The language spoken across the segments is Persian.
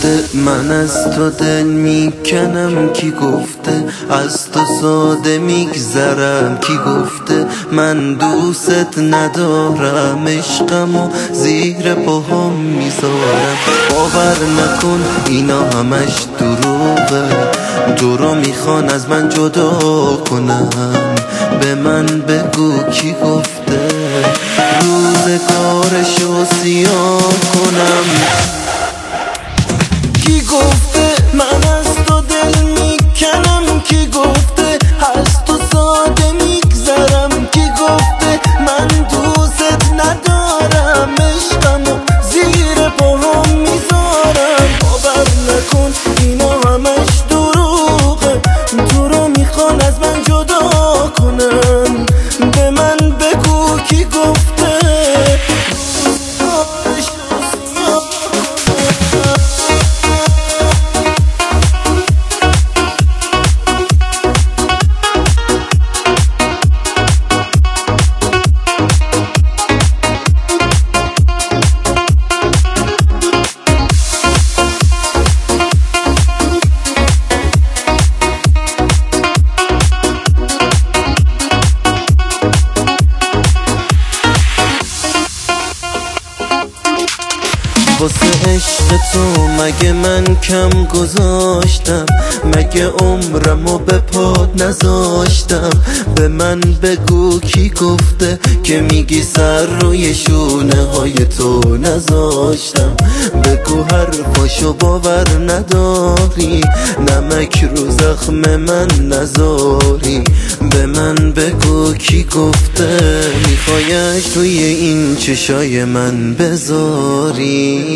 گفته من از تو دل میکنم؟ کی گفته از تو ساده میگذرم؟ کی گفته من دوست ندارم؟ عشقمو زیر پاهم میذارم. باور نکن اینا همش دروغه، تو رو میخوان از من جدا کنم. به من بگو کی گفته روزگارشو سیاه کنم؟ کی گفته من از تو دل میکنم؟ کی گفته از تو ساده میگذرم؟ کی گفته من دوست ندارم؟ عشقمو زیر پاهم میذارم. باور نکن اینا همش دروغه، تو رو میخوان از من جدا کنم. به من بگو کی گفته واسه عشق تو مگه من کم گذاشتم؟ مگه عمرمو به پات نذاشتم؟ به من بگو کی گفته که میگی سر روی شونه های تو نذاشتم؟ بگو حرفاشو باور نداری، نمک رو زخم من نذاری. به من بگو کی گفته میخوایش توی این چشای من بذاری؟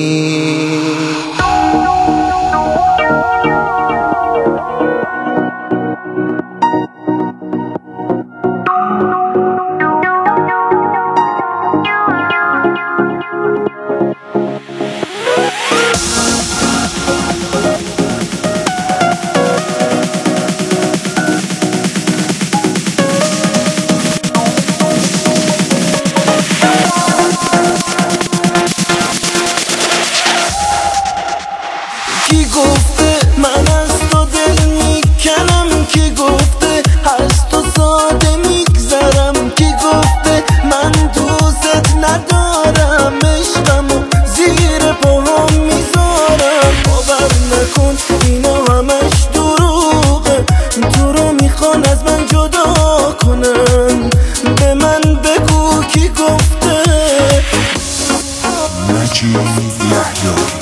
کی گفته من از تو دل میکنم؟ کی گفته از تو ساده میگذرم؟ کی گفته من دوست ندارم؟ عشقمو زیر پاهم میذارم. باور نکن اینا همش دروغه، تو رو میخوان از من جدا کنن. به من بگو کی گفته مجید یحیی